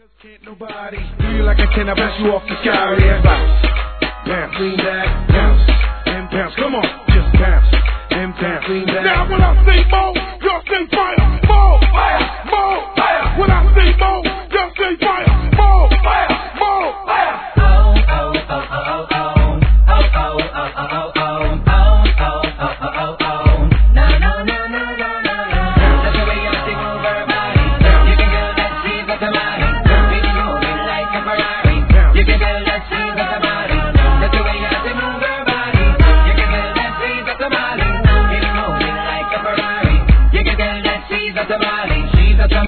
Can't nobody do you like I can. I bless you off the sky. Yeah, bounce, bounce, lean back, bounce, and bounce. Come on, just bounce and bounce, lean back. Now when I say mo, y'all say fire, mo, fire, mo, fire. When I say mo, y'all say fire, mo, fire, mo, fire. Oh oh oh oh oh oh oh oh oh oh oh oh oh. No no no no no no. That's the way I take over body. You can get that sweet but the money. You can